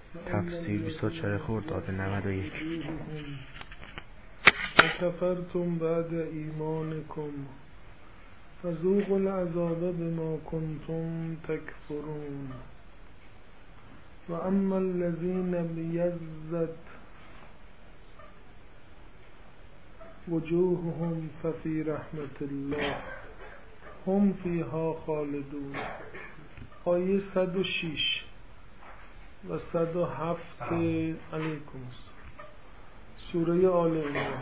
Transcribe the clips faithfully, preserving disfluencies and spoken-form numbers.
تفسیر بیست و چهار خرداد نود و یک. کفرتم بعد ایمانکم فذوقوا العذاب بما کنتم تکفرون و اما الذین بیضت وجوههم ففی رحمت الله هم فیها خالدون. آیه صد و شش و صد و هفت علیکم سوره آل عمران.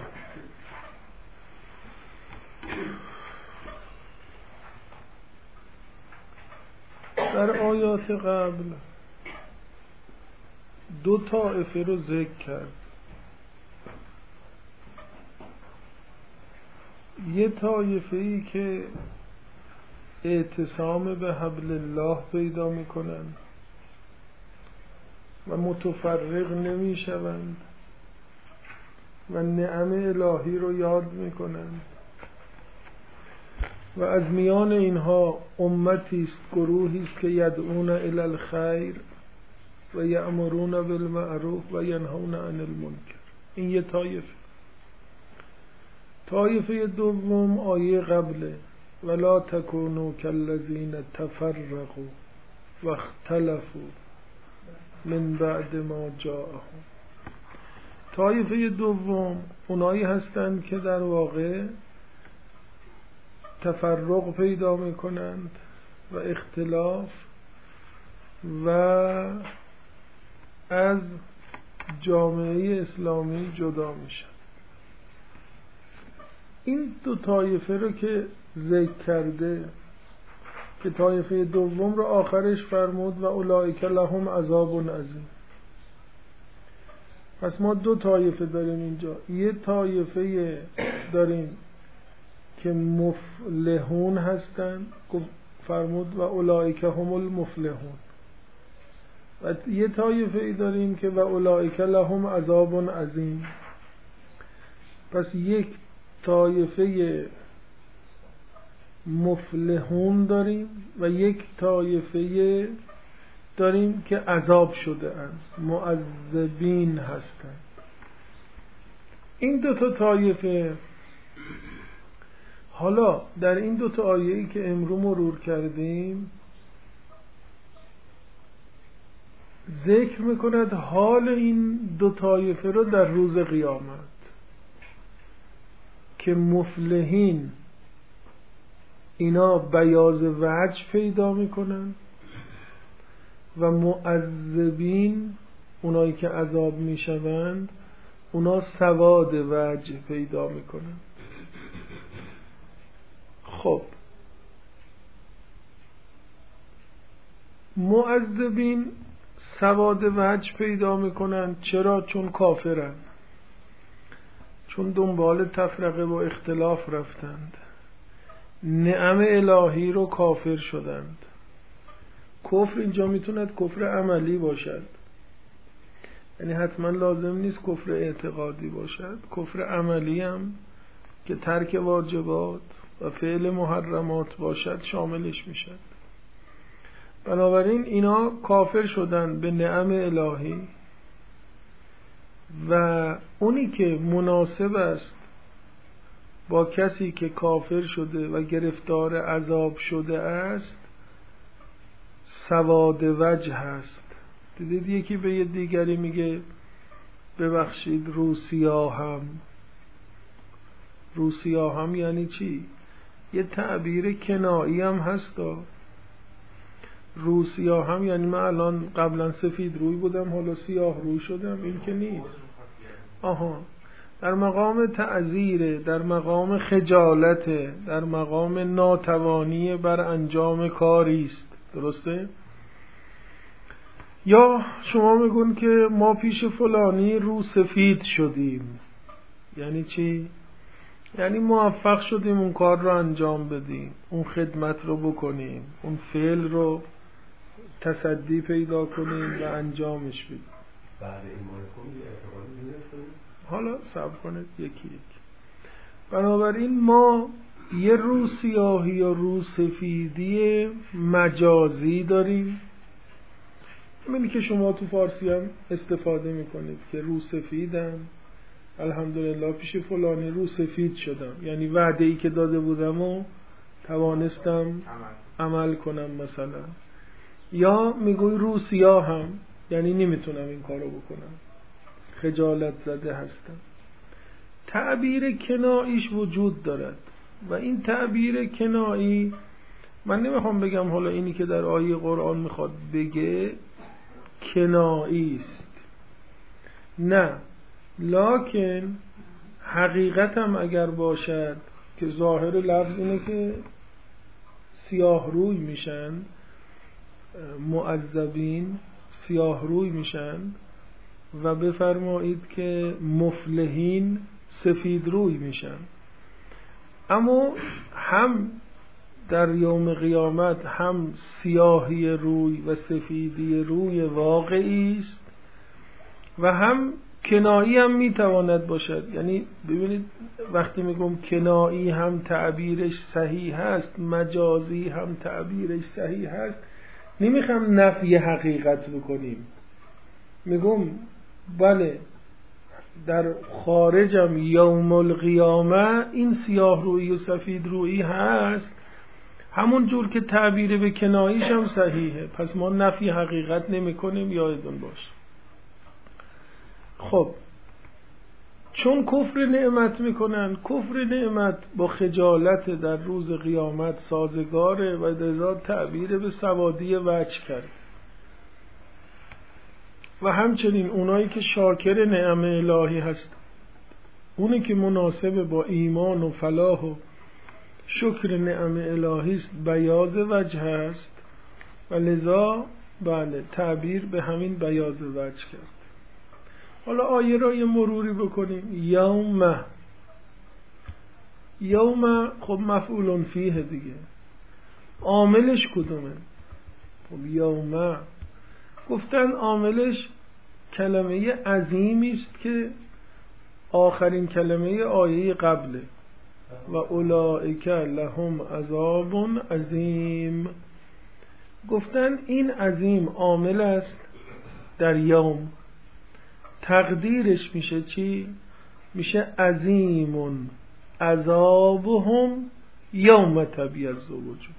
در آیات قبل دو طائفه رو ذکر کرد. یه طایفه ای که اعتصام به حبل الله پیدا میکنن و متفرق نمیشوند و نعم الهی رو یاد میکنن و از میان اینها امتی است، گروهی است که یدعون الی الخیر و یأمرون بالمعروف و ینهون عن المنکر. این یه طایفه. طایفه دوم آیه قبله ولا تکونوا کالذین تفرقوا و اختلفوا من بعد ما جاءهم. طایفه دوم اونایی هستند که در واقع تفرق پیدا میکنند و اختلاف و از جامعه اسلامی جدا میشن. این دو طایفه رو که ذکر کرده که طایفه دوم رو آخرش فرمود و اولئک لهم عذاب عظیم. پس ما دو طایفه داریم اینجا. یه طایفه داریم که مفلحون هستن، فرمود و اولئک هم المفلحون. و یه طایفه داریم که و اولئک لهم عذاب عظیم. پس یک طایفه مفلحون داریم و یک طایفه داریم که عذاب شده اند، معذبین هستند. این دو تا طایفه حالا در این دو تا آیه‌ای که امروز مرور کردیم ذکر میکند حال این دو طایفه رو در روز قیامت که مفلحین اینا بیاض وجه پیدا میکنن و معذبین اونایی که عذاب میشوند اونا سواد وجه پیدا میکنن. خب معذبین سواد وجه پیدا میکنن. چرا؟ چون کافرن، چون دنبال تفرقه و اختلاف رفتند، نعم الهی رو کافر شدند. کفر اینجا میتوند کفر عملی باشد، یعنی حتما لازم نیست کفر اعتقادی باشد. کفر عملی هم که ترک واجبات و فعل محرمات باشد شاملش میشد. بنابراین اینا کافر شدند به نعم الهی و اونی که مناسب است با کسی که کافر شده و گرفتار عذاب شده است سواد وجه هست. دیدید یکی به یه دیگری میگه ببخشید رو سیاهم. رو سیاهم یعنی چی؟ یه تعبیر کنایی هم هست. رو سیاهم یعنی من الان قبلا سفید روی بودم حالا سیاه روی شدم. این که نیست. آها، در مقام تعذیره، در مقام خجالته، در مقام ناتوانی بر انجام کاری است. درسته؟ یا شما میگون که ما پیش فلانی رو سفید شدیم. یعنی چی؟ یعنی موفق شدیم اون کار رو انجام بدیم، اون خدمت رو بکنیم، اون فعل رو تصدی پیدا کنیم و انجامش بدیم. بعد ایمان کنیم یه اعتقادی میرسیم. حالا صبر کنید یکی یک. بنابراین ما یه رو سیاهی یا رو سفیدی مجازی داریم همینی که شما تو فارسی هم استفاده میکنید که رو سفیدم، الحمدلله پیش فلانی رو سفید شدم، یعنی وعده ای که داده بودم و توانستم عمل کنم مثلا. یا میگوی رو سیاه هم، یعنی نمیتونم این کارو بکنم، خجالت زده هستم. تعبیر کناییش وجود دارد و این تعبیر کنایی، من نمیخوام بگم حالا اینی که در آیه قرآن میخواد بگه کنایی است، نه، لکن حقیقت هم اگر باشد که ظاهر لفظ اینه که سیاه روی میشن، معذبین سیاه روی میشن، و بفرمایید که مفلحین سفید روی میشن. اما هم در یوم قیامت هم سیاهی روی و سفیدی روی واقعی است و هم کنایی هم میتواند باشد. یعنی ببینید وقتی میگم کنایی هم تعبیرش صحیح هست، مجازی هم تعبیرش صحیح هست، نمیخوام نفی حقیقت بکنیم، میگم بله در خارجم یوم القیامه این سیاه روی و سفید روی هست، همون جور که تعبیر به کناییش هم صحیحه، پس ما نفی حقیقت نمی کنیم، یادتون باشه. خب چون کفر نعمت میکنن، کفر نعمت با خجالت در روز قیامت سازگاره و لذا تعبیر به سوادی وجه کرد. و همچنین اونایی که شاکر نعم الهی هست، اونی که مناسب با ایمان و فلاح و شکر نعم الهی است، بیاض وجه است و لذا بله تعبیر به همین بیاض وجه کرد. حالا آیه را یه مروری بکنیم. یوم، یوم خب مفعول فیه دیگه، عاملش کدومه؟ خب یوم گفتن عاملش کلمه عظیمی است که آخرین کلمه آیه قبله، و اولئک لهم عذاب عظیم. گفتن این عظیم عامل است در یوم، تقدیرش میشه چی؟ میشه عظیم عذابهم یوم تبیض وجوه.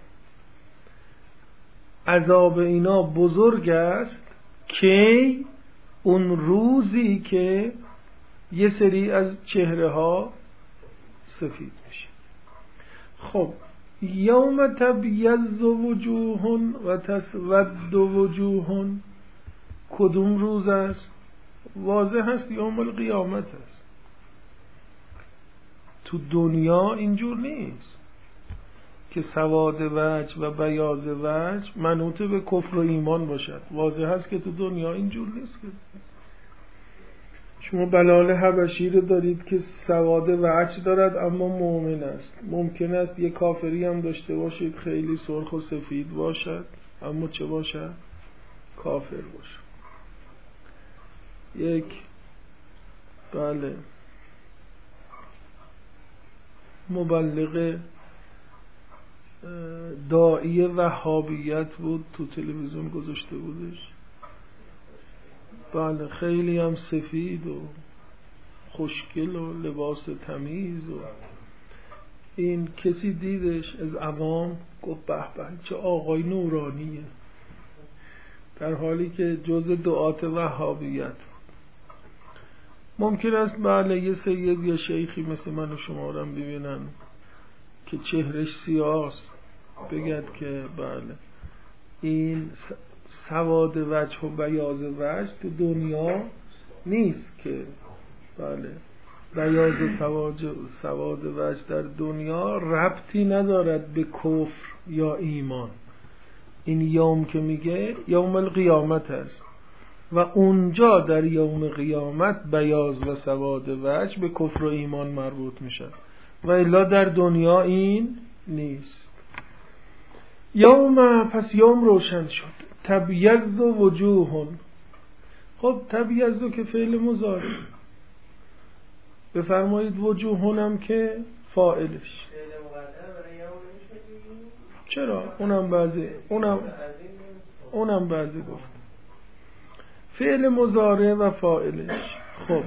عذاب اینا بزرگ است که اون روزی که یه سری از چهره ها سفید میشه. خب یوم تبیض وجوه و تسود وجوه کدوم روز است؟ واضح هست یوم القیامت است. تو دنیا اینجور نیست که سواد وجه و بیاض وجه منوط به کفر و ایمان باشد. واضح هست که تو دنیا اینجور نیست. که شما بلال حبشی رو دارید که سواد وجه دارد اما مؤمن است. ممکن است یک کافری هم داشته باشید خیلی سرخ و سفید باشد اما چه باشد؟ کافر باشد. یک بله مبلغ داعی وهابیت بود، تو تلویزیون گذاشته بودش، بله خیلی هم سفید و خوشگل و لباس تمیز، و این کسی دیدش از عوام گفت به به چه آقای نورانیه، در حالی که جز دعات وهابیت. ممکن است بله یه سید یا شیخی مثل من و شما رو هم ببینن که چهرش سیاست، بگد که بله این سواد وجه و بیاض وجه تو دنیا نیست، که بله بیاض و سواد وجه در دنیا ربطی ندارد به کفر یا ایمان. این یوم که میگه یوم القیامت است و اونجا در یوم قیامت بیاض و سواد وجه به کفر و ایمان مربوط میشه و الا در دنیا این نیست. یوم، پس یوم روشن شد. تبیض وجوه، خب تبیض که فعل مضارع، بفرمایید وجوهون هم که فاعلش. چرا؟ اونم بعضی اونم اونم بعضی گفت فعل مضارع و فاعلش. خب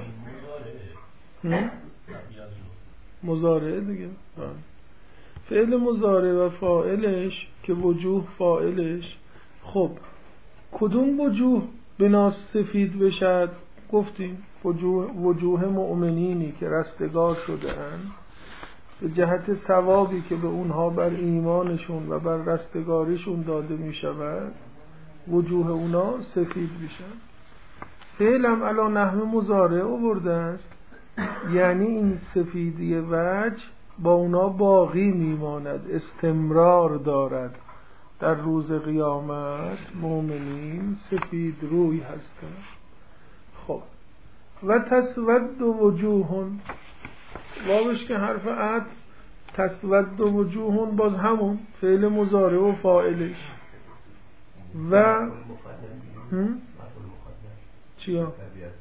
مضارع دیگه، فعل مضارع و فاعلش که وجوه فاعلش. خب کدوم وجوه بناس سفید بشد؟ گفتیم وجوه, وجوه مؤمنینی که رستگار شده اند به جهت ثوابی که به اونها بر ایمانشون و بر رستگاریشون داده می شود، وجوه اونا سفید بشن. فعل هم علی نحو مضارع آورده است، یعنی این سفیدی وجه با اونا باقی میماند، استمرار دارد. در روز قیامت مؤمنین سفید روی هستند. خب و تسود وجوهون، واوش که حرف عطف، تسود وجوهون باز همون فعل مضارع و فاعلش. و چیا؟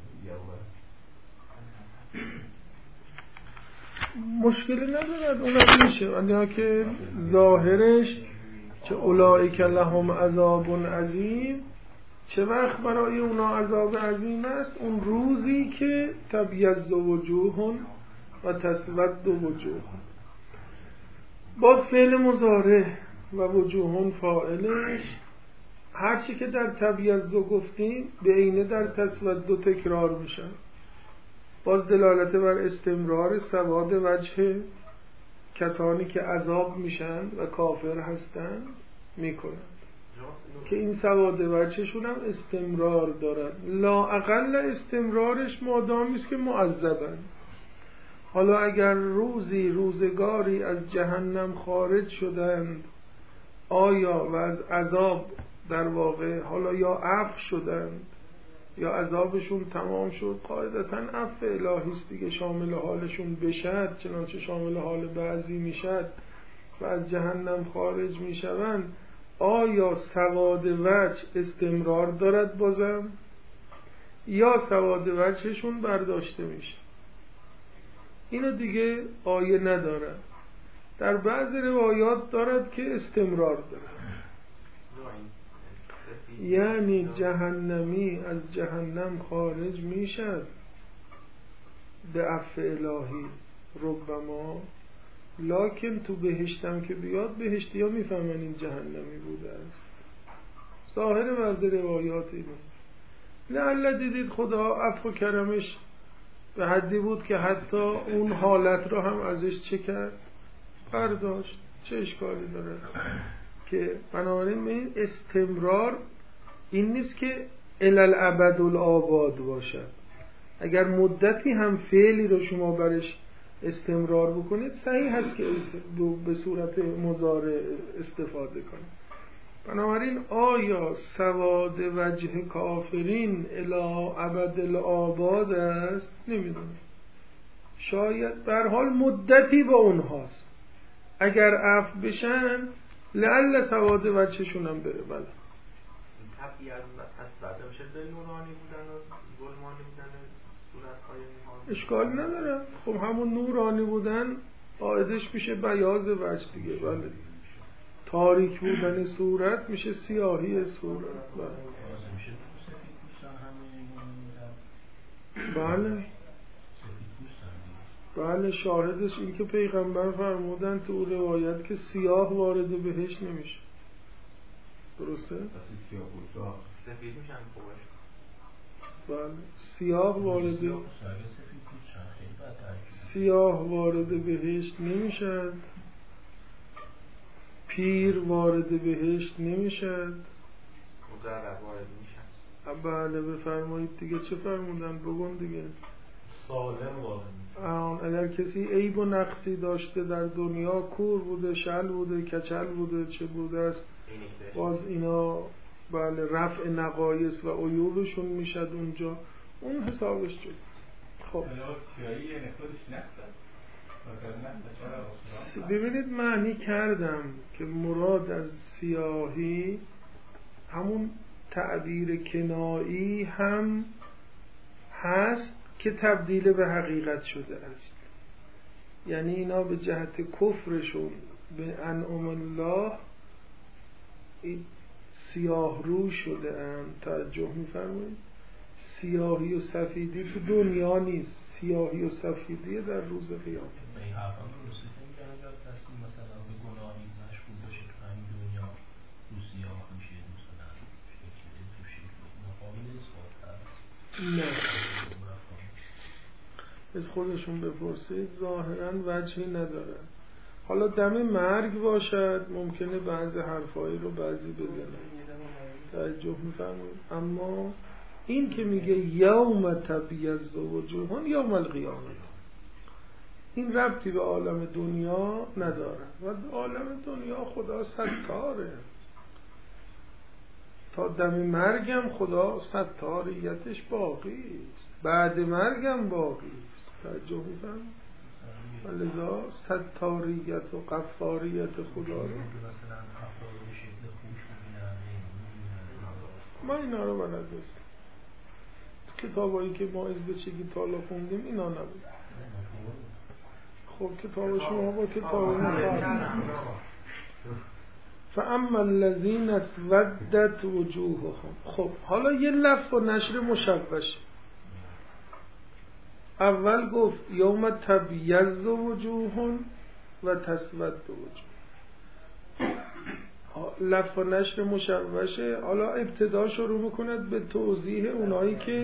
مشکلی ندارد، اونم میشه اونها که ظاهرش چه اولئک لهم عذاب عظیم، چه وقت برای اونا عذاب عظیم است؟ اون روزی که تبیض وجوه و تسود وجوه. باز فعل مضارع و وجوه فاعلش، هرچی که در تبیض گفتیم به عینه در تسود تکرار میشن. باز دلالت بر استمرار سواد وجه کسانی که عذاب میشن و کافر هستن میکنن که این سواد وجهشون هم استمرار دارد. لا اقل استمرارش مادامی است که معذبن. حالا اگر روزی روزگاری از جهنم خارج شدند، آیا و از عذاب در واقع حالا یا عفو شدند یا عذابشون تمام شد، قاعدتاً عفو الهی است دیگه، شامل حالشون بشد چنانچه شامل حال بعضی میشد و از جهنم خارج میشوند، آیا سواد وجه استمرار دارد بازم یا سواد وجهشون برداشته میشه؟ اینو دیگه آیه ندارد. در بعض روایات دارد که استمرار دارد، یعنی جهنمی از جهنم خارج میشد به عفو الهی ربما، لکن تو بهشتم که بیاد بهشتی ها میفهمن این جهنمی بوده است. ظاهر بعض روایات اینه. لعل دیدید خدا عفو و کرمش به حدی بود که حتی اون حالت رو هم ازش چه کرد؟ برداشت. چه اشکالی داره که بنابراین این استمرار این نیست که الالعبد الآباد باشد. اگر مدتی هم فعلی رو شما برش استمرار بکنید صحیح هست که به صورت مضارع استفاده کنید. بنابراین آیا سواد وجه کافرین الی ابد الآباد است؟ نمیدونم، شاید به هر حال مدتی با اونهاست. اگر عفو بشن لعل سواد وجهشون هم بره. بله اشکال نداره. خب همون نورانی بودن قاعدش میشه بیاض وجه دیگه. بله تاریک بودن صورت میشه سیاهی صورت. بله بله بله شاهدش این که پیغمبر فرمودن تو روایت که سیاه وارد بهشت نمیشه. درسته؟ بله سیاه وارد سیاه وارد بهشت نمیشد، پیر وارد بهشت نمیشد. بله بفرمایید دیگه. چه فرمودن؟ بگون دیگه. سالم وارد. اگر کسی عیب و نقصی داشته در دنیا، کور بوده، شل بوده، کچل بوده، چه بوده است، باز اینا بله رفع نقایص و عیوبشون میشد اونجا، اون حسابش شد. خب ببینید معنی کردم که مراد از سیاهی همون تعبیر کنایی هم هست که تبدیل به حقیقت شده است. یعنی اینا به جهت کفرشون به انعم الله سیاه رو شده اند. توجه می‌فرمایید؟ سیاهی و سفیدی تو دنیا نیست، سیاهی و سفیدی در روز قیامت. این حرفا درسته که اگر کسی مثلا به گناهی مشغول باشه تو همین دنیا تو سیاه میشه، مثلا شکلی تو شکلی مقابل اثبات هست؟ نه از خودشون بپرسید، ظاهرا وجهی نداره. حالا دم مرگ باشد ممکنه بعضی حرفایی رو بعضی بزنن، توجه میفرمایید، اما این که میگه یوم تبیض وجوه یوم القیامه این ربطی به عالم دنیا نداره و عالم دنیا خدا ستاره، تا دم مرگم خدا ستاریتش باقی است، بعد مرگم باقی است. توجه میفرمایید؟ ولذا ستاریت و غفاریت خدا رو ما اینا رو بلد هستیم. تو کتابایی که ما از بچگی تالا خوندیم اینا نبود. خب کتاب شما با کتاب ما فاما الذین اسودت وجوههم. خب حالا یه لفظ و نشر مشوش. اول گفت یوم تبیض وجوه و تسود وجوه، لفظ و نشر مشوشه. حالا ابتدا شروع میکند به توضیح اونایی که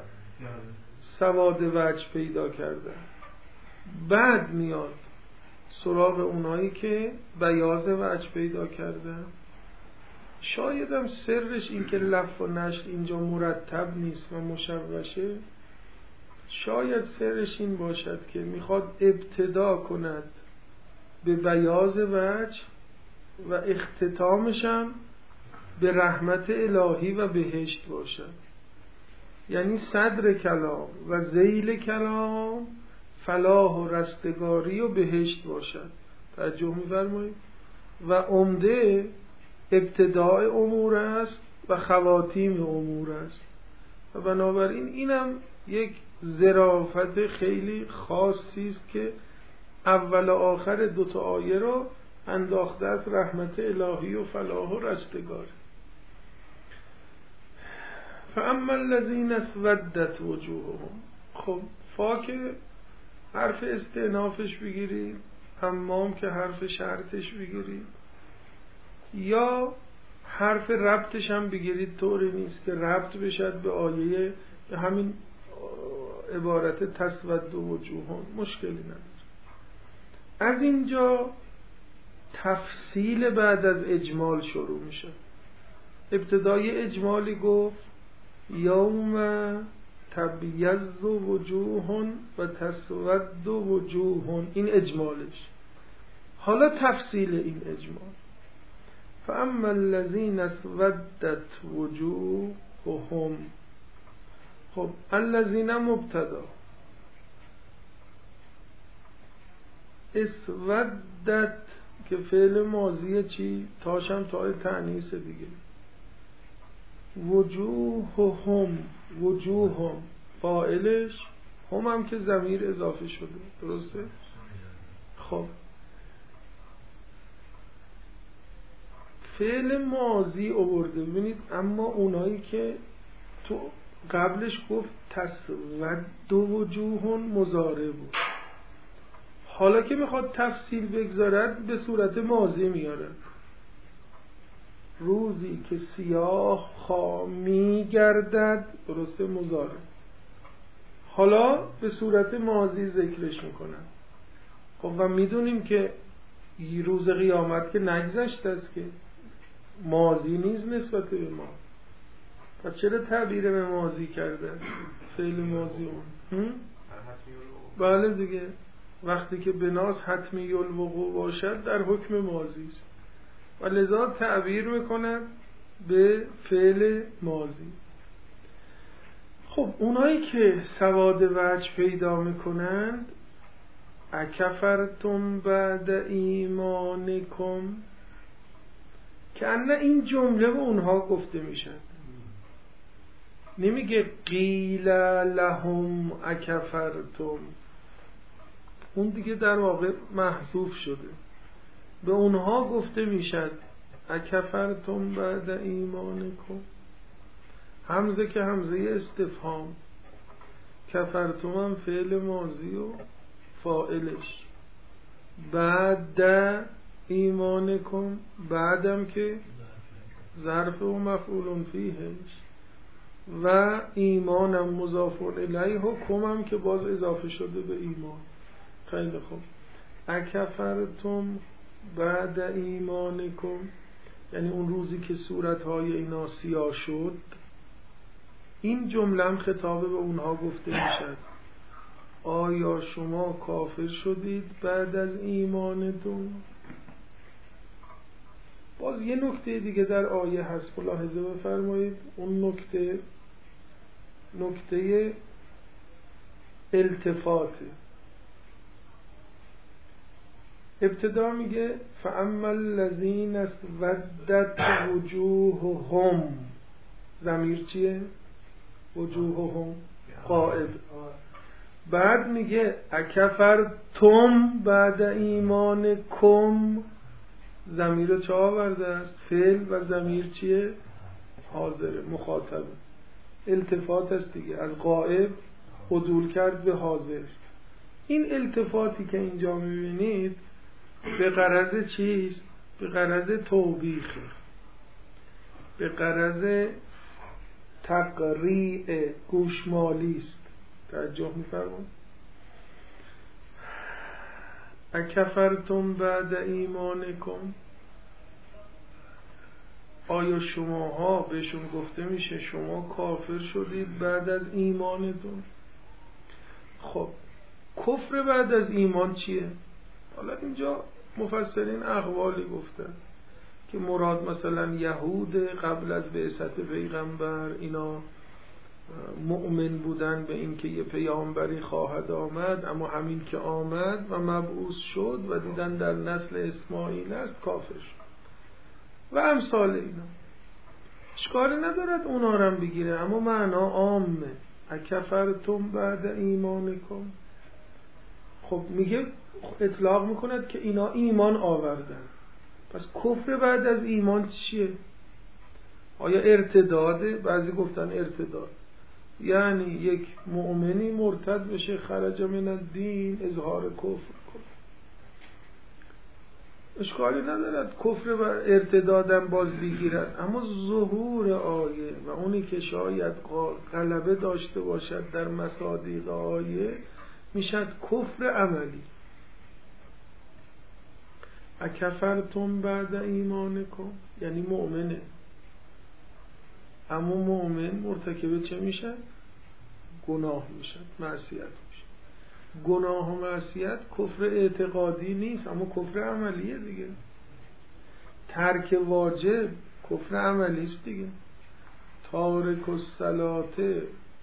سواد وجه پیدا کردن، بعد میاد سراغ اونایی که بیاض وجه پیدا کردن. شاید هم سرش این که لفظ و نشر اینجا مرتب نیست و مشوشه، شاید سرش این باشد که میخواد ابتدا کند به بیاض وجه و اختتامش هم به رحمت الهی و بهشت باشد. یعنی صدر کلام و ذیل کلام فلاح و رستگاری و بهشت باشد. توجه می‌فرمایید؟ و عمده ابتداء امور است و خواتیم امور است و بنابراین اینم یک ظرافت خیلی خاصی است که اول و آخر دو تا آیه رو انداخته از رحمت الهی و فلاح و رستگاری. فاما الذین اسودت وجوههم. خب فا که حرف استئنافش بگیرید، حمام که حرف شرطش بگیرید، یا حرف ربطش هم بگیرید، طوری نیست که ربط بشد به آیه، به همین عبارت تسود وجوههم مشکلی نداره. از اینجا تفصیل بعد از اجمال شروع میشه. ابتدای اجمالی گفت یوم تبیض وجوه و تسود وجوه، این اجمالش. حالا تفصیل این اجمال. فاما الذین اسودت وجوههم. خب الذین مبتدا، اسودت که فعل ماضی چی؟ تاشم تای تأنیث دیگه. وجوههم، وجوههم فاعلش، هم هم که ضمیر اضافه شده، درسته؟ خب فعل ماضی آورده ببینید، اما اونایی که تو قبلش گفت تسود وجوهون مضارع بود، حالا که میخواد تفصیل بگذارد به صورت ماضی میاره. روزی که سیاه خامی گردد، درسته مضارع، حالا به صورت ماضی ذکرش میکنن. خب و میدونیم که روز قیامت که نگذشته است، که ماضی نیست نسبت به ما، پس چرا تعبیر به ماضی کرده است؟ فعل ماضی اون بله دیگه، وقتی که بناس حتمی الوقوع باشد در حکم ماضی است و لذا تعبیر میکنند به فعل ماضی. خب اونایی که سواد وجه پیدا میکنند، اکفرتم بعد ایمانکم، که ان این جمله به اونها گفته میشن، نمیگه قیل لهم اکفرتم، اون دیگه در واقع محذوف شده. به اونها گفته میشد اکفرتم بعد ایمانکم، همزه که همزه استفهام، کفرتم هم فعل ماضی و فاعلش، بعد ایمانکم بعدم که ظرف و مفعول فیهش، و ایمانم مضاف الیه و کمم که باز اضافه شده به ایمان. خیلی خوب. اکفرتم بعد ایمانکم یعنی اون روزی که صورتهای اینا سیاه شد، این جمله هم خطاب به اونها گفته میشد. آیا شما کافر شدید بعد از ایمانتون؟ باز یه نکته دیگه در آیه هست، ملاحظه بفرمایید. اون نکته نکته التفاته. ابتدا میگه فاما الذین اسودت وجوههم، ضمیر چیه؟ وجوههم غائب. بعد میگه اکفرتم بعد ایمانکم، ضمیر چه آورده است؟ فعل و ضمیر چیه؟ حاضره، مخاطبه. التفات است دیگه، از غائب عدول کرد به حاضر. این التفاتی که اینجا میبینید به غرض چیست؟ به غرض توبیخه، به غرض تقریع گوشمالی است. توجه می‌فرمایید؟ اکفرتم بعد ایمانکم، آیا شماها بهشون گفته میشه شما کافر شدید بعد از ایمانتون؟ خب کفر بعد از ایمان چیه؟ حالا اینجا مفسرین اقوالی گفتن که مراد مثلا یهود قبل از بعثت پیغمبر، اینا مؤمن بودن به اینکه یه پیامبری خواهد آمد، اما همین که آمد و مبعوث شد و دیدن در نسل اسماعیل است کافر شد و امثال اینا. اشکالی ندارد اونا رو هم بگیره، اما معنا عامه. اکفرتم بعد ایمانکم، خب میگه اطلاق میکند که اینا ایمان آوردن. پس کفر بعد از ایمان چیه؟ آیا ارتداده؟ بعضی گفتن ارتداد یعنی یک مؤمنی مرتد بشه، خرج من الدین، اظهار کفر کنه. اشکالی ندارد کفر و ارتدادم باز بگیرد، اما ظهور آیه و اونی که شاید غلبه داشته باشد در مصادیق آیه میشد کفر عملی. اکفرتم بعد ایمانکم یعنی مؤمنه، اما مؤمن مرتکب چه میشه؟ گناه میشه، معصیت میشه. گناه و معصیت کفر اعتقادی نیست، اما کفر عملیه دیگه. ترک واجب کفر عملی است دیگه. تارک الصلاه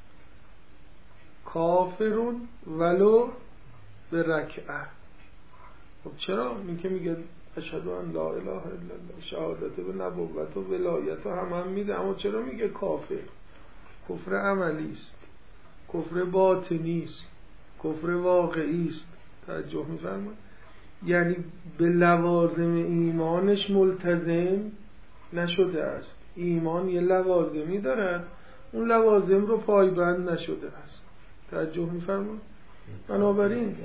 کافرون ولو به رکعه. خب چرا؟ این که میگه اشهد ان لا اله الا الله، شهادت به نبوت و ولایت و هم هم میده، اما چرا میگه کافر؟ کفر عملی است، کفر باطنی است، کفر واقعی است. توجه می‌فرمایید؟ یعنی به لوازم ایمانش ملتزم نشده است. ایمان یه لوازمی داره، اون لوازم رو پایبند نشده است. توجه می‌فرمایید؟ بنابراین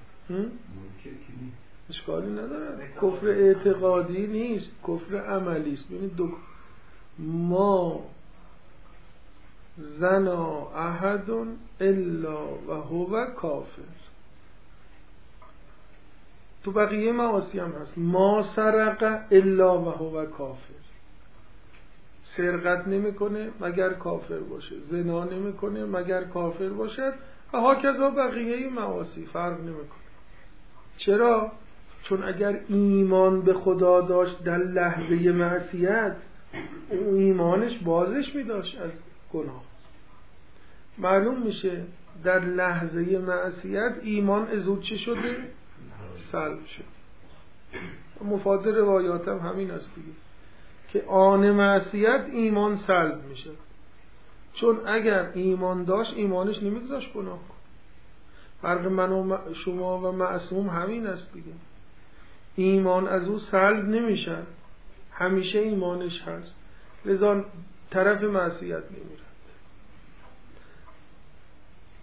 اشکالی نداره، کفر اعتقادی نیست، کفر عملی است. ببینید دو ما زنا احد الا و هو کافر. تو بقیه معاصی هم هست، ما سرق الا و هو کافر. سرقت نمیکنه مگر کافر باشه، زنا نمیکنه مگر کافر باشد، و هاکذا بقیه معاصی فرق نمیکنه. چرا؟ چون اگر ایمان به خدا داشت در لحظه معصیت، اون ایمانش بازش میداشت از گناه. معلوم میشه در لحظه معصیت ایمان از او چه شده؟ سلب شد. مفاد روایات هم همین است دیگه، که آن معصیت ایمان سلب میشه. چون اگر ایمان داشت ایمانش نمیگذاشت گناه کن. فرق من و شما و معصوم همین است دیگه. ایمان از او سلب نمیشه، همیشه ایمانش هست، لذا طرف معصیت نمیره.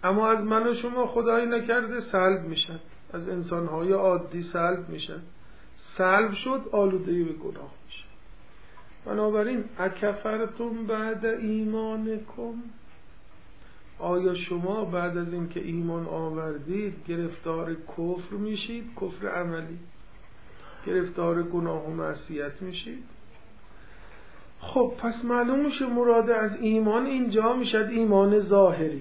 اما از من و شما خدایی نکرده سلب میشن، از انسانهای عادی سلب میشن. سلب شد آلوده به گناه میشه. بنابراین اکفرتم بعد ایمانکم، آیا شما بعد از اینکه ایمان آوردید گرفتار کفر میشید؟ کفر عملی، گرفتار گناه و معصیت میشید. خب پس معلوم میشه مراد از ایمان اینجا میشد ایمان ظاهری،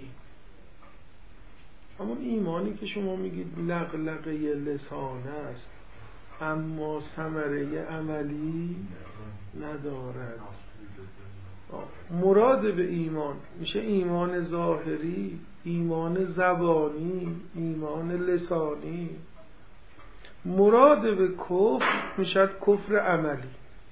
همون ایمانی که شما میگید لغلقه لسانه است اما ثمره عملی ندارد. مراد به ایمان میشه ایمان ظاهری، ایمان زبانی، ایمان لسانی. مراد به کفر میشه کفر عملی.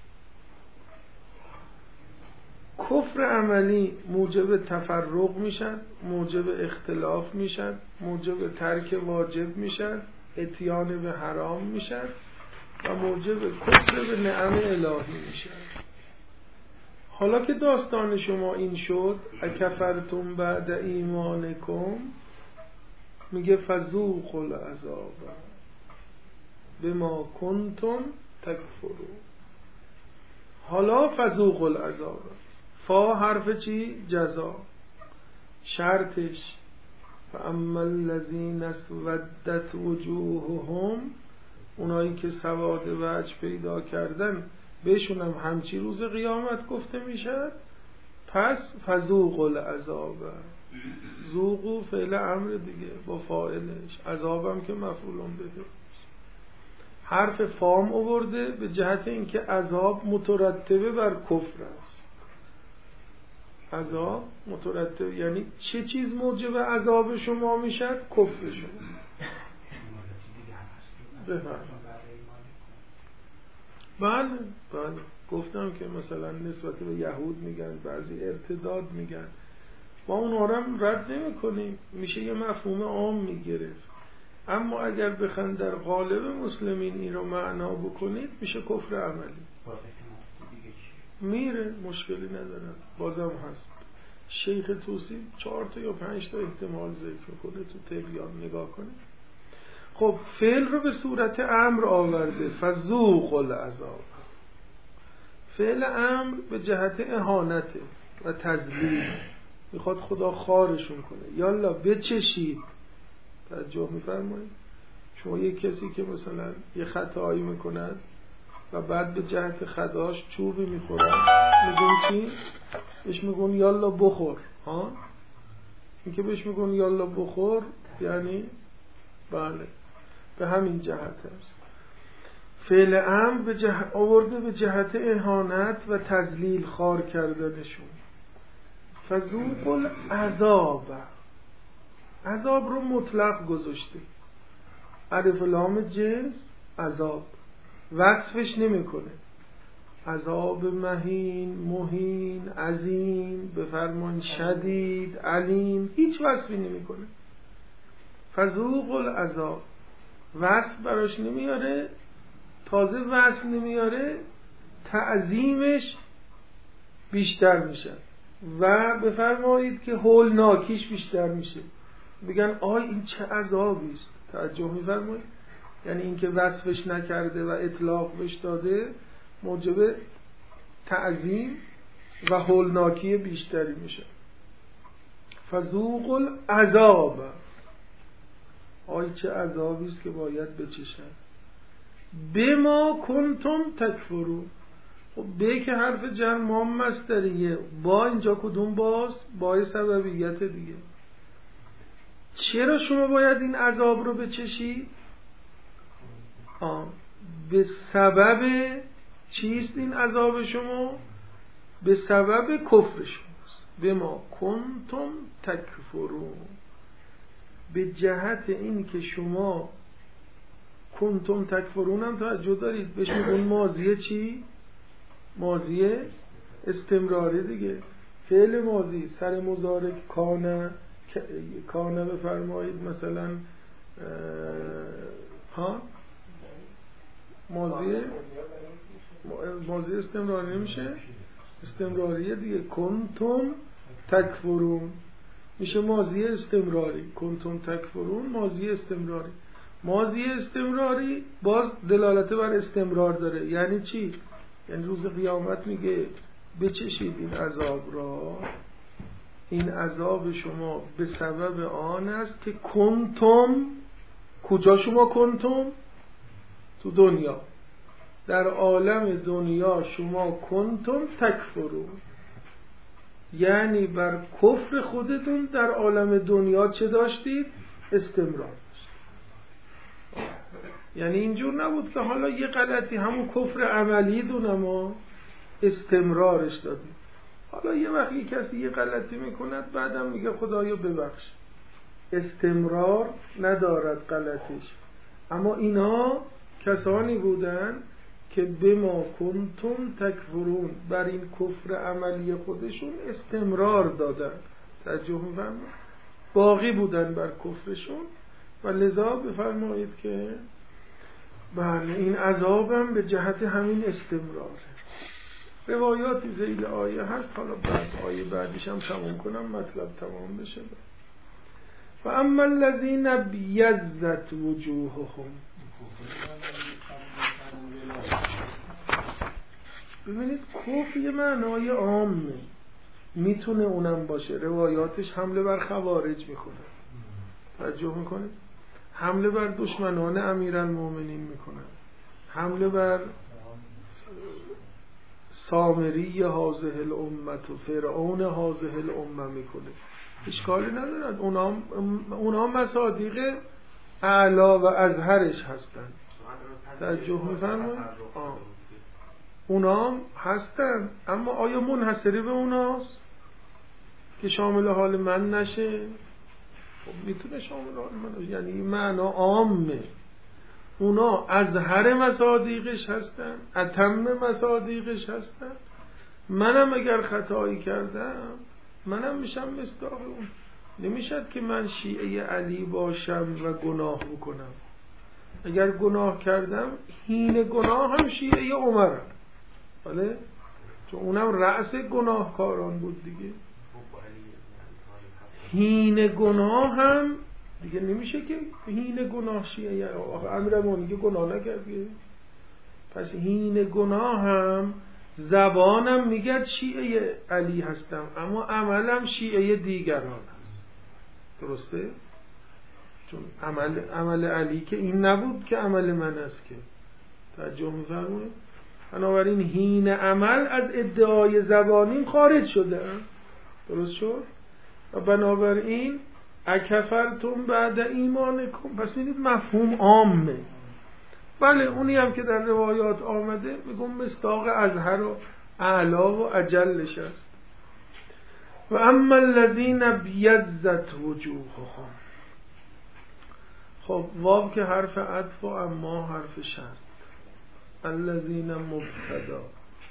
کفر عملی موجب تفرق میشن، موجب اختلاف میشن، موجب ترک واجب میشن، اتیان به حرام میشن و موجب کفر به نعم الهی میشن. حالا که داستان شما این شد اکفرتم بعد ایمانکم، میگه فذوقوا العذاب بما کنتم تکفرون. حالا فذوقوا العذاب، فا حرف چی؟ جزا. شرطش فاما الذین اسودت وجوههم، اونایی که سواد وجه پیدا کردن بهشون هم همچی روز قیامت گفته میشد. پس فذوقوا العذاب، ذوقوا فعل امر دیگه با فاعلش، عذابم که مفعولم بده. حرف فام آورده به جهت اینکه عذاب مترتبه بر کفر است. عذاب مترتب یعنی چه چیز موجب عذاب شما میشد؟ کفر شما. بفرمایید. بله بله گفتم که مثلا نسبت به یهود میگن، بعضی ارتداد میگن، ما اونها رو هم رد نمی کنیم، میشه یه مفهوم عام میگرفت. اما اگر بخواید در قالب مسلمین این رو معنا بکنید میشه کفر عملی. میره مشکلی ندارم، بازم هست. شیخ توسی چهار تا یا پنج تا احتمال ذکر کنه تو تبیان، نگاه کنه. خب فعل رو به صورت امر آورده، فذوقوا العذاب. فعل امر به جهت اهانته و تذلیل، میخواد خدا خارشون کنه. یالا بچشید. توجه میفرمایید؟ شما یک کسی که مثلا یه خطایی میکند و بعد به جهت خطاش چوبی میخورد، میگون چی؟ بهش میگون یالا بخور. ها؟ این که بهش میگون یالا بخور یعنی بله به همین جهت است. فعل امر به جهت آورده به جهت اهانت و تذلیل، خار کردنشون. فذوقوا العذاب، عذاب رو مطلق گذاشته، الف لام جنس عذاب، وصفش نمیکنه. عذاب مهین، مهین، عظیم، بفرمان شدید، علیم، هیچ وصفی نمیکنه. فذوقوا العذاب وصف براش نمیاره، تازه وصف نمیاره تعظیمش بیشتر میشه و بفرمایید که هولناکیش بیشتر میشه. بگن آی این چه عذابی است. توجه میفرمایید؟ یعنی اینکه وصفش نکرده و اطلاق بهش داده موجب تعظیم و هولناکی بیشتری میشه. فذوقوا العذاب، آی چه عذابی است که باید بچشن. بما کنتم تکفرون. خب به که حرف جر مام مصدریه، با اینجا کدوم باز؟ با سببیت دیگه. چرا شما باید این عذاب رو بچشید؟ آه. به سبب چیست این عذاب شما؟ به سبب کفر شماست. بما کنتم تکفرون، به جهت این که شما کنتم تکفرون هم توجه دارید بهش میگن ماضیه چی؟ ماضیه استمراری دیگه. فعل ماضی سر مضارع کانه کانه بفرمایید مثلا ها ماضیه ماضی استمراری نمیشه؟ استمراریه دیگه. کنتم تکفرون میشه ماضی استمراری. کنتم تکفرون ماضی استمراری. ماضی استمراری باز دلالت بر استمرار داره. یعنی چی؟ یعنی روز قیامت میگه بچشید این عذاب را، این عذاب شما به سبب آن است که کنتم، کجا شما کنتم؟ تو دنیا، در عالم دنیا شما کنتم تکفرون، یعنی بر کفر خودتون در عالم دنیا چه داشتید؟ استمرار داشتید. یعنی اینجور نبود که حالا یه غلطی همون کفر عملی دونه ما استمرارش دادیم، حالا یه وقت یه کسی یه غلطی میکند بعدم میگه خدایا ببخش. استمرار ندارد غلطش. اما اینا کسانی بودن که به ما کنتم تکفرون، بر این کفر عملی خودشون استمرار دادن، توجه می‌فرمایید، باقی بودن بر کفرشون و لذا بفرمایید که بله این عذابم به جهت همین استمراره. روایاتی ذیل آیه هست، حالا بعد آیه بعدیش هم تمام کنم مطلب تمام بشه. و اما الذین بیضت وجوههم، ببینید کفر یه معنای عامه، میتونه اونم باشه. روایاتش حمله بر خوارج میکنه، توجه میکنه، حمله بر دشمنان امیرالمومنین میکنه، حمله بر سامری هذه الامت و فرعون هذه الامه میکنه. اشکالی ندارد، اونا اونا مصادیق اعلا و ازهرش هستن، توجه میفرمایید؟ اونا هستن، اما آیا منحصری به اوناست که شامل حال من نشه؟ خب میتونه شامل حال من باشه، یعنی این معنا عامه. اونا ازهر مصادیقش هستن، اتم مصادیقش هستن. منم اگر خطایی کردم منم میشم مصداق اون. نمیشد که من شیعه علی باشم و گناه بکنم. اگر گناه کردم هین گناه هم شیعه عمرم، بله، چون اونم رأس گناهکاران بود دیگه. هین گناه هم دیگه نمیشه که هین گناه شیعه امیرالمومنین که گناه نکرده. پس هین گناه هم زبانم میگه شیعه علی هستم، اما عملم شیعه دیگران هست. درسته؟ چون عمل عمل علی که این نبود که عمل من است که، توجه می‌فرمایید؟ بنابراین هین عمل از ادعای زبانیم خارج شده، درست شد؟ و بنابراین اکفرتم بعد ایمانکم، پس می‌بینید مفهوم عامه. بله اونی هم که در روایات آمده میگم مصداق ازهر و اعلا و اجلش است. و اما الذین بیضت وجوههم، خب واو که حرف عطف و اما حرف شرط. الذین مبتدا،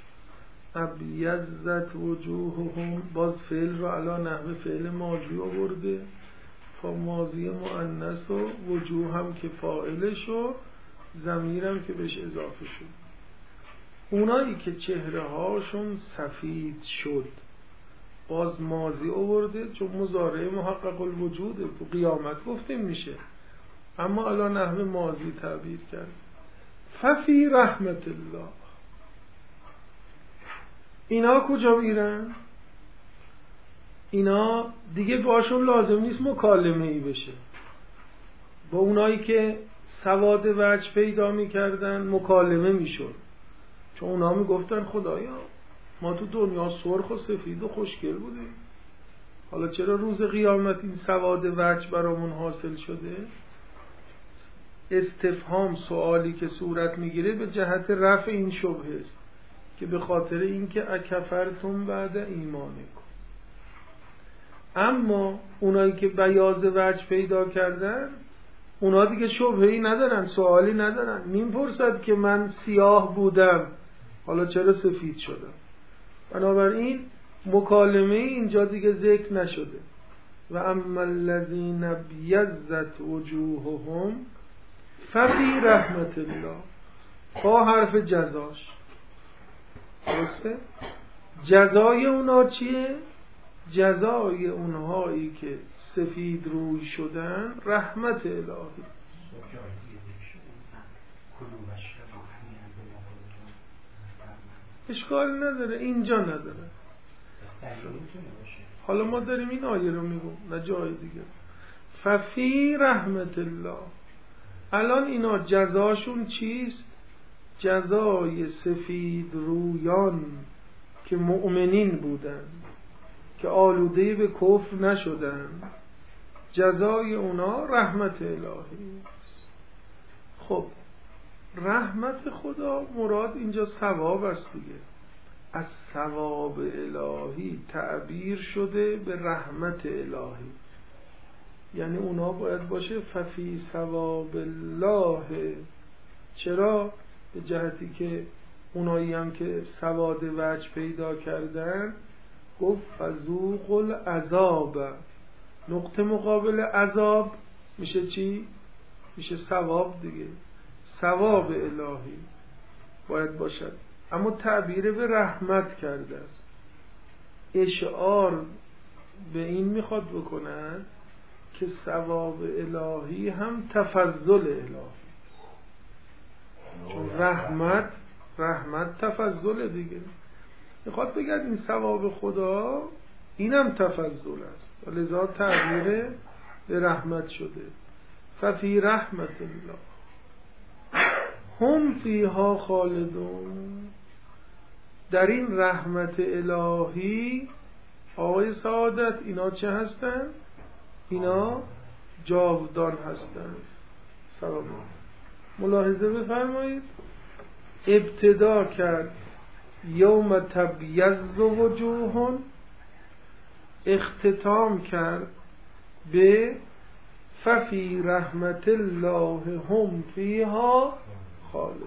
ابیضت وجوههم، باز فعل را علی نحو فعل ماضی آورده، فا ماضی مؤنث و وجوه هم که فاعلش و ضمیرم که بهش اضافه شد. اونایی که چهره هاشون سفید شد باز ماضی آورده، چون مضارع محقق الوجوده، تو قیامت گفتیم میشه، اما علی نحو ماضی تعبیر کرد. ففی رحمت الله، اینا کجا میرن؟ اینا دیگه باشون لازم نیست مکالمه ای بشه. با اونایی که سواد وجه پیدا میکردن مکالمه میشد، چون اونا میگفتن خدایا ما تو دنیا سرخ و سفید و خوشگل بودیم، حالا چرا روز قیامت این سواد وجه برامون حاصل شده؟ استفهام، سوالی که صورت میگیره به جهت رفع این شبهه است که به خاطر اینکه اکفرتم بعد ایمانکم. اما اونایی که بیاض وجه پیدا کردن اونا دیگه شبهه‌ای ندارن، سوالی ندارن، میپرسد که من سیاه بودم حالا چرا سفید شدم. بنابراین مکالمه اینجا دیگه ذکر نشده. و اما الذین بیضت وجوههم ففی رحمت الله، با حرف جزاش، درسته؟ جزای اونا چیه؟ جزای اونهایی که سفید روی شدن رحمت الهی. اشکال نداره، اینجا نداره. حالا ما داریم این آیه رو میگم، نه جای دیگه. ففی رحمت الله. الان اینا جزاشون چیست؟ جزای سفید رویان که مؤمنین بودن، که آلوده به کفر نشدن، جزای اونا رحمت الهی است. خب رحمت خدا مراد اینجا ثواب است دیگه. از ثواب الهی تعبیر شده به رحمت الهی، یعنی اونا باید باشه ففی ثواب الله. چرا؟ به جهتی که اونایی هم که سواد وجه پیدا کردن گفت فذوق العذاب. نقطه مقابل عذاب میشه چی؟ میشه ثواب دیگه. ثواب الهی باید باشد، اما تعبیر به رحمت کرده است. اشعار به این میخواد بکنن که ثواب الهی هم تفضل الهی، چون رحمت رحمت تفضل دیگه. میخواد بگه این ثواب خدا اینم تفضل است، لذا تعبیر به رحمت شده. ففی رحمت الله هم فیها خالدون. در این رحمت الهی آقای سعادت اینا چه هستن؟ اینا جاودان هستن. سلام. ملاحظه بفرمایید، ابتدا کرد یوم تبیض وجوه، اختتام کرد به ففی رحمت الله هم فیها خالدون.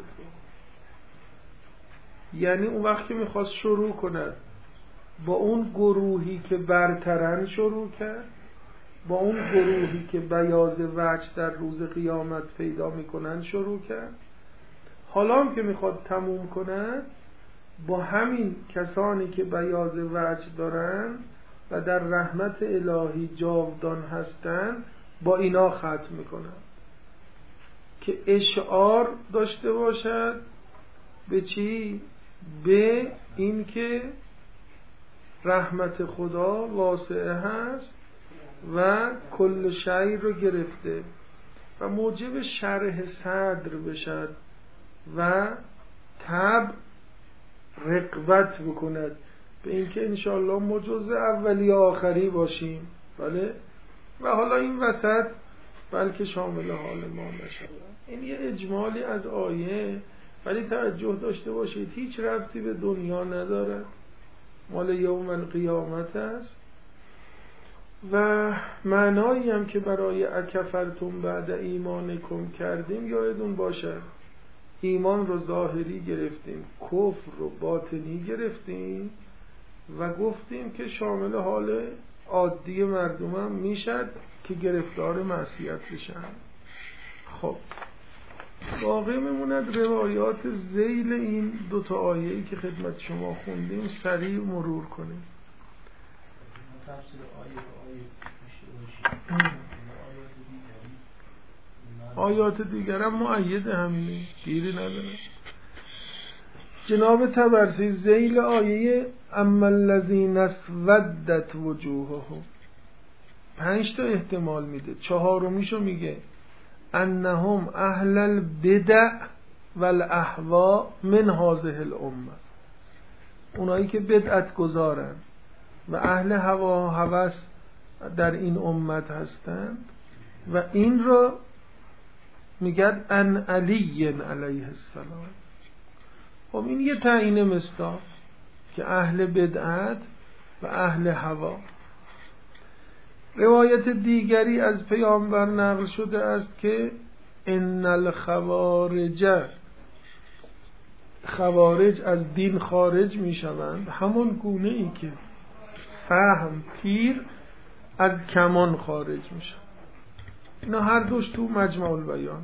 یعنی اون وقت که میخواست شروع کند با اون گروهی که برترن شروع کرد، با اون گروهی که بیاض وجه در روز قیامت پیدا میکنن شروع کرد. حالا هم که میخواد تموم کند با همین کسانی که بیاض وجه دارن و در رحمت الهی جاودان هستن با اینا ختم میکنن که اشعار داشته باشد به چی؟ به این که رحمت خدا واسعه هست و کل شی رو گرفته و موجب شرح صدر بشد و طبع رغبت بکند به اینکه انشاءالله ما جزء اولی آخری باشیم. بله. و حالا این وسط بلکه شامل حال ما نشود. این یه اجمالی از آیه، ولی توجه داشته باشید هیچ ربطی به دنیا نداره، مال یوم القیامت است. و معنایی هم که برای اکفرتم بعد ایمانکم کردیم یادتون باشه، ایمان رو ظاهری گرفتیم، کفر رو باطنی گرفتیم و گفتیم که شامل حال عادی مردم هم میشد که گرفتار معصیت بشن. خب باقی میموند روایات ذیل این دوتا آیه‌ای که خدمت شما خوندیم سریع مرور کنیم. آیات دیگر هم مؤید همینه، گیری نداره. جناب طبرسی ذیل آیه اما الذین اسودت وجوههم پنج تا احتمال میده، چهارمیشو میگه انهم اهل البدع والاهواء من هذه الامه، اونایی که بدعت گذارن و اهل هوا و هوس در این امت هستند. و این رو میگن ان علی علیه السلام. خب این یه تعیین مصداق که اهل بدعت و اهل هوا. روایت دیگری از پیامبر نقل شده است که ان الخوارج، خوارج از دین خارج می شوند همون گونه ای که سهم تیر از کمان خارج می شوند. اینا هر دوش تو مجمع البیان.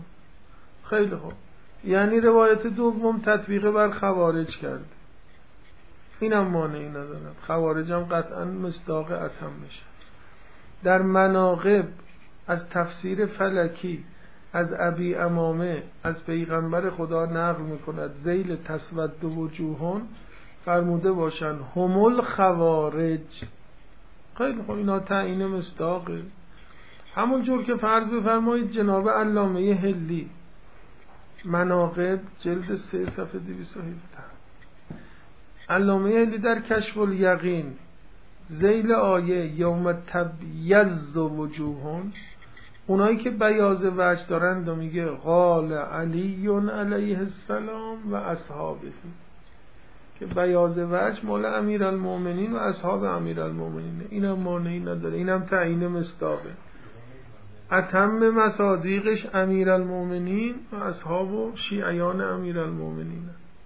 خیلی خوب، یعنی روایت دوم تطبیق بر خوارج کرد. اینم مانعی ندارد. خوارج هم قطعا مصداق اتم میشه. در مناقب از تفسیر فلکی از ابی امامه از پیغمبر خدا نقل میکند ذیل تسود وجوهون فرموده باشن همول خوارج. خیلی خب اینا تعیین مصداقه. همون جور که فرض بفرمایید جناب علامه هلی مناقب جلد سه صفحه دویست و هفده علامه هلی در کشف الیقین ذیل آیه یوم تبیض وجوهون، اونایی که بیاض وجه دارند و میگه قال علی علیه السلام و اصحابه، که بیاض وجه مال امیرالمومنین و اصحاب امیرالمومنین، اینم مانعی نداره، اینم تعیین مصداقه. اتم مصادیقش امیرالمومنین و اصحاب و شیعیان امیرالمومنین.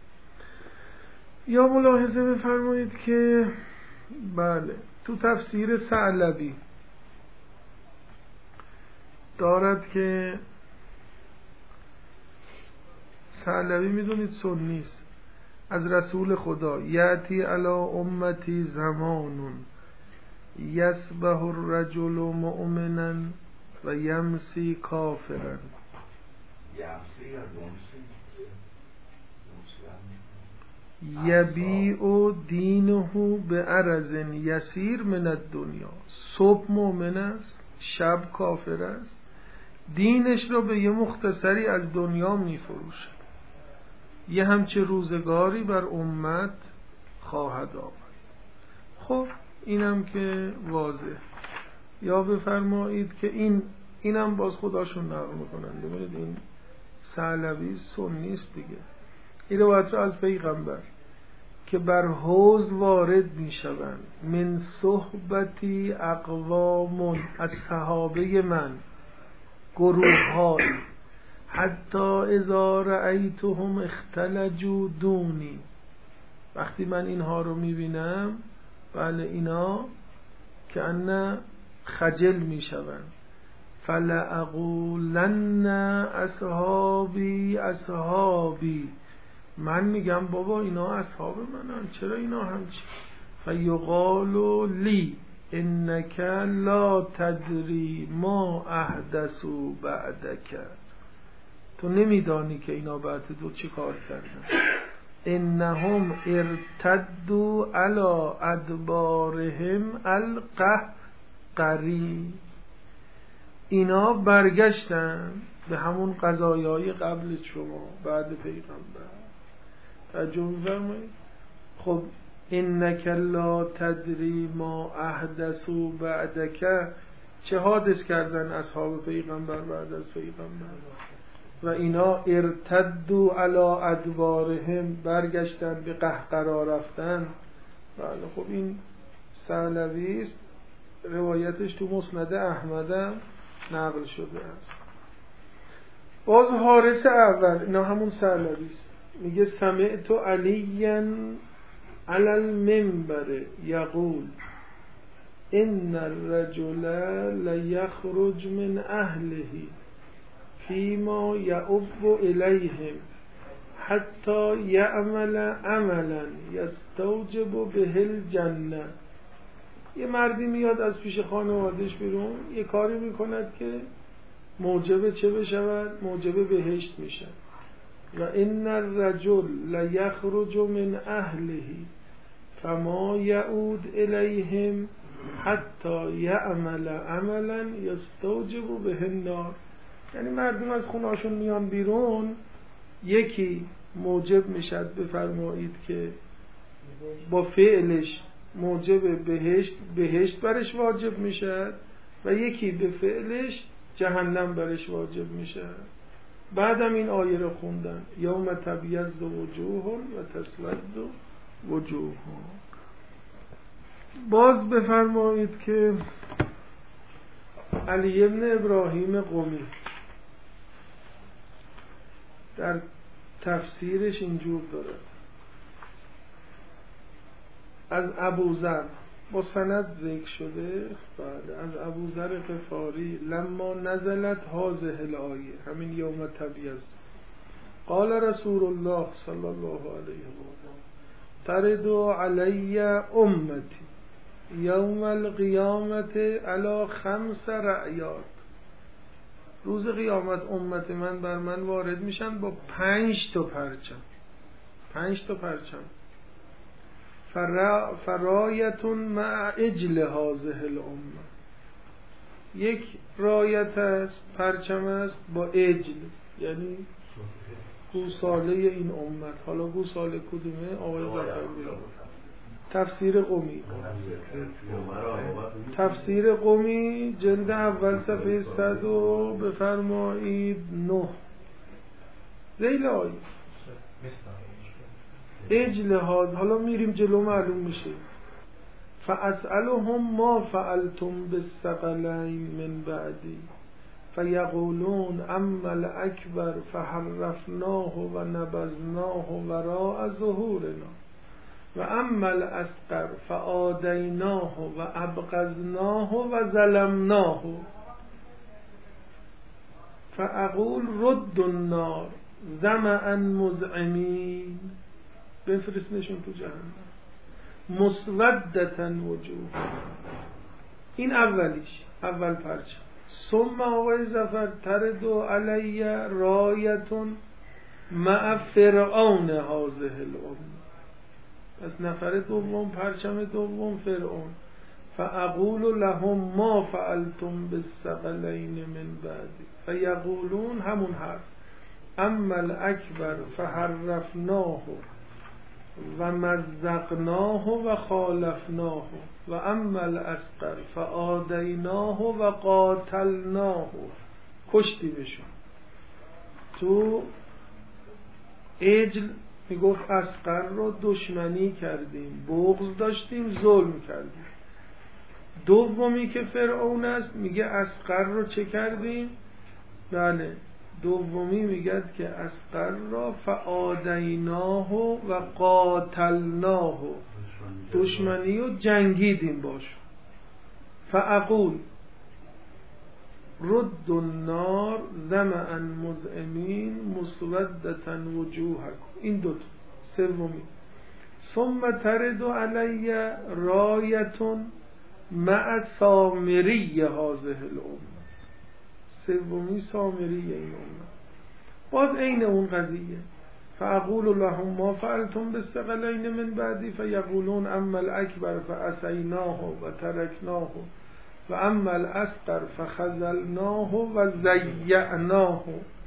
یا ملاحظه بفرمایید که بله تو تفسیر ثعلبی دارد که ثعلبی میدونید سنیست، از رسول خدا یأتی علی امتی زمانون یصبح الرجل مؤمنا و یمسی کافرا یبیع دینه به عرض یسیر من الدنیا. صبح مؤمن است، شب کافر است، دینش را به یه مختصری از دنیا میفروشه. یه همچه روزگاری بر امت خواهد آمد. خب اینم که واضح. یا بفرمایید که این اینم باز خداشون نقل میکنن. ببینید این ثعلبی سنیست دیگه. این روایت را از پیغمبر که بر حوض وارد میشوند من صحبتی اقوام، از صحابه من گروه های، حتی اذا رأیتهم اختلجوا دونی، وقتی من اینها رو میبینم بله اینا که ان خجل میشوند. فلأقولن اصحابی اصحابی، من میگم بابا اینا اصحاب منن، چرا اینا همچی؟ فیقال لی انک لا تدری ما احدثوا بعدک، تو نمیدانی که اینا بعد تو چی کار کردن. انهم ارتدوا علی ادبارهم القهقری، اینا برگشتن به همون قضایای قبل شما بعد پیغمبر. ترجمه فرمایید. خب انک لا تدری ما احدثوا بعدک، چه حادث کردن اصحاب پیغمبر بعد از پیغمبر؟ و اینا ارتدوا علی ادبارهم، برگشتن به قهقرا رفتن. بله خب این ثعلبی است، روایتش تو مسند احمد نقل شده است. باز حارث اول، اینا همون ثعلبی است، میگه سمعت علیاً علی المنبر یقول ان الرجل لیخرج من اهله فیما یعب الیهم حتی یعمل عملا یستوجب به الجنه. یه مردی میاد از پیش خانوادهش بیرون، یه کاری میکند که موجب چه بشود؟ موجب بهشت میشه. و ان الرجل لیخرج من اهله فما یعود الیهم حتی یعمل عملا یستوجب به النار. یعنی مردم از خونهاشون میان بیرون، یکی موجب میشد بفرمایید که با فعلش موجب بهشت بهشت برش واجب میشد و یکی به فعلش جهنم برش واجب میشد. بعدم این آیه رو خوندن یوم تبیض وجوه و تسود وجوه. باز بفرمایید که علی ابن ابراهیم قمی در تفسیرش اینجور داره از ابوذر با سند ذکر شده. بله از ابوذر غفاری لما نزلت هذه الآیه، همین یوم تبیض، قال رسول الله صلی الله علیه و آله ترد علی امتی یوم القیامت علی خمس رعیات. روز قیامت امت من بر من وارد میشن با پنج تا پرچم. پنج تا پرچم. فرا فرایتون مع اجل هذه الامه. یک رایت است، پرچم است با اجل، یعنی گوساله این امت. حالا گوساله کدومه؟ آقای ظفر بیاد. تفسیر قمی، تفسیر قمی جلد اول صفحه صد و بفرمایید نه ذیل آیه اجل هاز. حالا میریم جلو معلوم میشه. فاسألهم ما فعلتم بالثقلین من بعدی فیقولون اما الاکبر فحرفناه و نبذناه وراء ظهورنا و اما الاصغر فآدیناه و ابغضناه و ظلمناه فاقول رد النار ظمأ مذعنین. بفرستنشون تو جهنم مسودة وجوه. این اولیش، اول پرچم. ثم آقای ظفر ترد علی رایتون مع فرعون هذه الامه. پس نفر دوم، پرچم دوم فرعون. فاقول لهم ما فعلتم بالثقلین من بعدی فیقولون، همون حرف، اما الاکبر فحرفناه و مزقناه و خالفناه و اما الاصغر فآدیناه و قاتلناه. کشتی بشون. تو عجل میگفت اصغر رو دشمنی کردیم، بغض داشتیم، ظلم کردیم. دومی که فرعون است میگه اصغر رو چه کردیم؟ بله، دومی میگه که اصغر را فآدیناه و قاتلناه، دشمنی و جنگیدیم باش. فاقول رد النار ظمأ مذعنین مسودة وجوهکم. این دوتا. سومی ثم ترد علی رایتون مع سامری هذه الامه. سومی سامری این امه. باز عین اون قضیه. فاقول لهم ما فعلتم بالثقلین من بعدی فیقولون اما الاکبر فعصیناه و ترکناه و اما الاصغر فخذلناه و ضیعناه.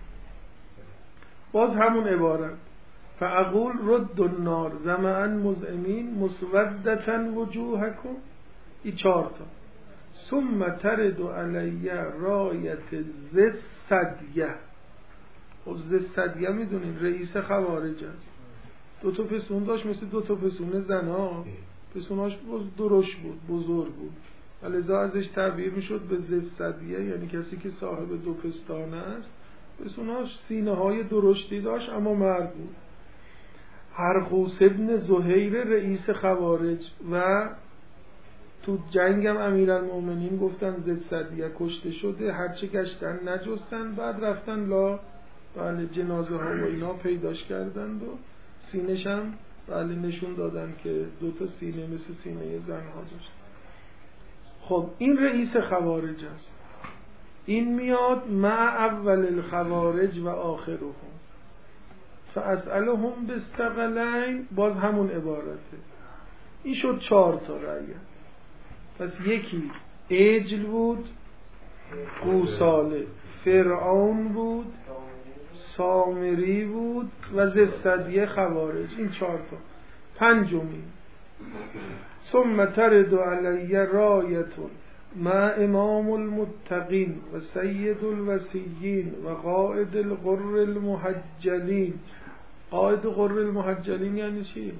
باز همون عبارت. فاقول رد النار ظمأ مذعنین مسودة وجوهکم. این چهار تا. ثم ترد علی رایت ذی الثدیه. خب ذی الثدیه میدونین رئیس خوارج است. دو تا پسون داشت مثل دو تا پسون زنا. پسوناش درشت بود، بزرگ بود، لذا ازش تعبیر میشد به ذی الثدیه، یعنی کسی که صاحب دو پستانه است. پسوناش سینه های درشتی داشت اما مرد بود. حرقوس ابن زهیر رئیس خوارج و تو جنگم امیرالمومنین گفتن ذی الثدیه کشته شده. هرچه گشتن نجستن، بعد رفتن لا بله جنازه ها و اینا پیداش کردند و سینه‌ش هم بله نشون دادن که دو تا سینه مثل سینه زن ها داشت. خب این رئیس خوارج است. این میاد مع اول الخوارج و آخرهم. فاسألهم بالثقلین. باز همون عبارته. این شد چهار تا رعیت. پس یکی عجل بود، گوساله، فرعون بود، سامری بود و ذی الثدیه خوارج. این چهار تا. پنجمی ثم ترد علی رایتون مع امام المتقین و سید الوصیین و قائد الغر المحجلین. قائد غر المحجلین یعنی چی؟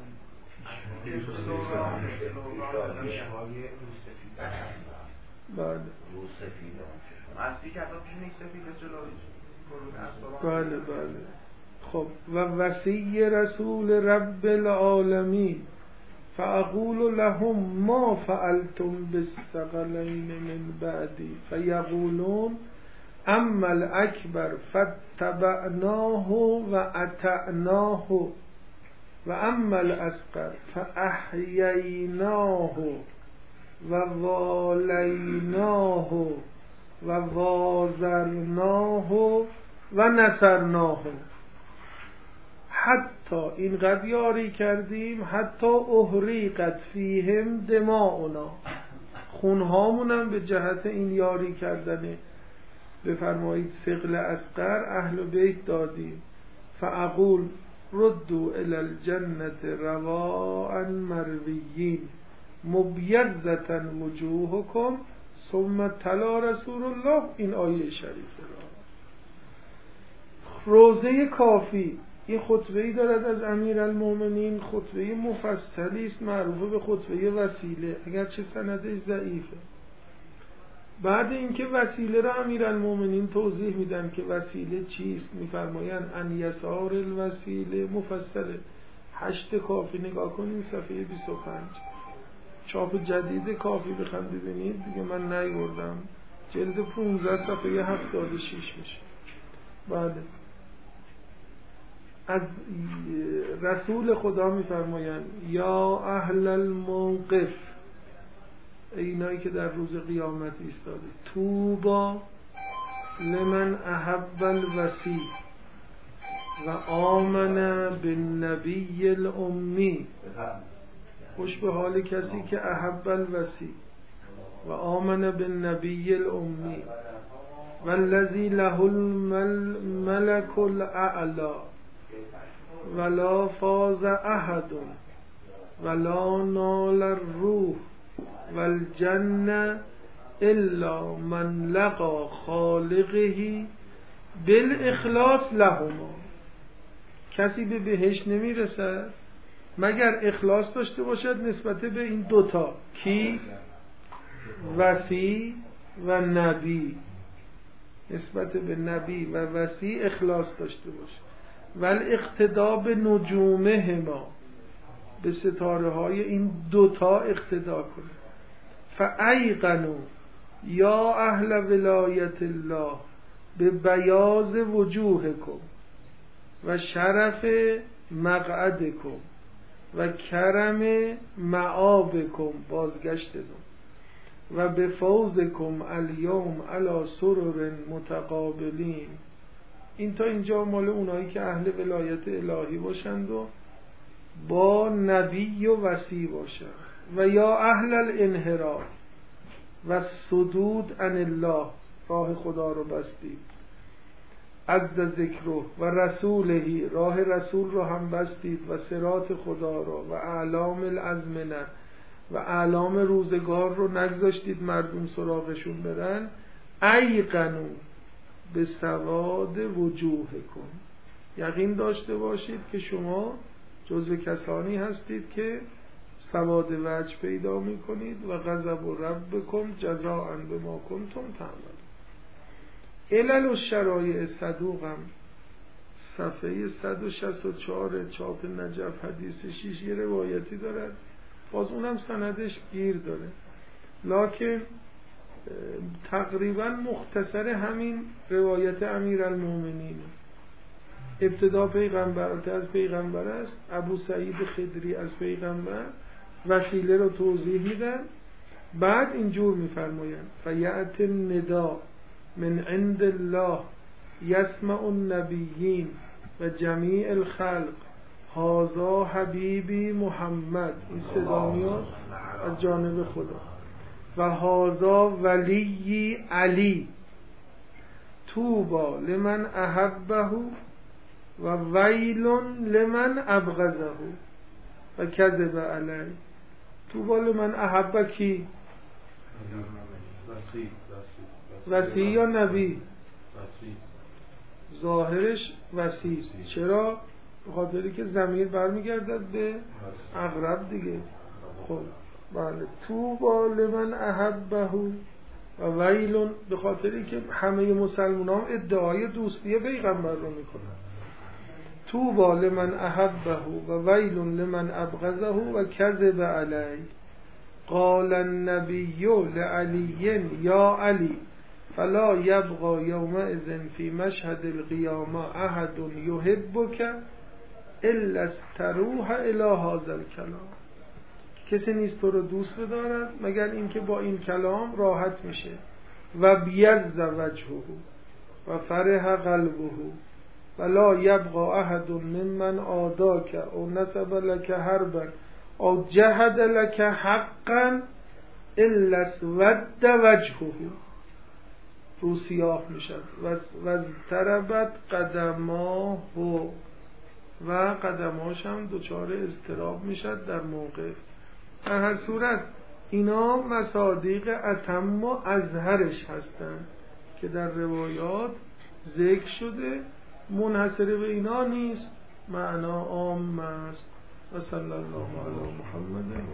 بله بله بله. خب و وصی رسول رب العالمین فاقول لهم ما فعلتم بالثقلین من بعدی فیقولون اما الاکبر فاتبعناه و اطعناه و اما الاصغر فاحییناه و والیناه و وازرناه و نصرناه، حتی اینقدر یاری کردیم حتی احریقت فیهم دماؤنا، خونهامونم به جهت این یاری کردن بفرمایید ثقل اصغر اهل بیت دادیم. فاقول ردوا الی الجنة رواء مرویین مبیضة وجوهکم ثم تلا رسول الله این آیه شریفه را. روضه کافی یه خطبه‌ای دارد از امیرالمومنین، خطبه مفصلی است معروف به خطبه وسیله، اگرچه سندش ضعیفه. بعد اینکه وسیله را امیرالمومنین توضیح میدن که وسیله چیست، میفرمایند ان یسار الوسیله مفصله، هشت کافی نگاه کنین صفحه بیست و پنج، چاپ جدید کافی بخوام ببینید دیگه من نیوردم، جلد پانزده صفحه هفتاد و شش میشه. بعد از رسول خدا میفرمایند یا اهل الموقف، اینایی که در روز قیامت ایستاده، توبا لمن احب الوصی و آمن بالنبی الامی، خوش به حال کسی که احب الوصی و آمن بالنبی الامی والذی له الملک الاعلی ولا فاز احد ولا نال الروح والجنة الا من لقى خالقه بالاخلاص لهما، کسی به بهشت نمیرسد مگر اخلاص داشته باشد نسبت به این دوتا، کی؟ وصی و نبی، نسبت به نبی و وصی اخلاص داشته باشه. والاقتدا به نجومهما، به ستاره های این دوتا اقتدا کنه. فایقنوا یا اهل ولایت الله به بیاض وجوهکم و شرف مقعدکم و کرم معابکم، بازگشتتون، و به فوزکم الیوم علی سرر متقابلین. این تا اینجا مال اونایی که اهل ولایت الهی باشند و با نبی و وصی باشند. و یا اهل الانحراف و صدود عن الله، راه خدا رو بستید، عز ذکره و رسوله، راه رسول رو هم بستید، و صراط خدا رو و اعلام الازمنه و اعلام روزگار رو نگذاشتید مردم سراغشون برن. ایقنو به سواد وجوهکم، یقین داشته باشید که شما جزو کسانی هستید که سواد وجه پیدا می کنید و غضب و ربکم جزاء بما کنتم تعملون. علل الشرایع صدوقم صفحه صد و شصت و چهار چاپ نجف حدیث شیش یه روایتی دارد، باز اونم سندش گیر داره، لکن تقریبا مختصر همین روایت امیرالمومنین. ابتدا پیغمبر از پیغمبر است، ابو سعید خدری از پیغمبر وسیله رو توضیح میدن، بعد اینجور میفرمایند فیأت النداء من عند الله یسمع النبیین و جمیع الخلق هذا حبیبی محمد، این صدا میاد از جانب خدا، و هذا ولی علی توبا لمن احبه و ویل لمن ابغضه و کذب علی. توبا لمن احبه کی؟ وصی یا نبی؟ ظاهرش وصی. چرا؟ به خاطری که ضمیر برمیگردد به اقرب دیگه. خب بله، توبا لمن احبه و ویل، به خاطری که همه مسلمانان ادعای دوستی پیغمبر رو میکنن. توبا لمن احبه و ویل لمن ابغضه و کذب علی. قال النبی لعلی یا علی فلا یبقى یومئذ فی مشهد القیامه احد یحبک الا استروح الی هذا الکلام، کسی نیست تو رو دوست بدارد مگر اینکه با این کلام راحت میشه. و بیض وجهه و فرح قلبه ولا یبقى احد ممن عاداک او نسب لك حربا او جهد لك حقا الا اسود وجهه، رو سیاه میشد و اضطربت قدماه و قدماش هم دچار اضطراب میشد در موقف. در هر صورت اینا مصادیق اتم و اظهرش هستند که در روایات ذکر شده، منحصر به اینا نیست، معنا عام است. و صلی الله علی محمد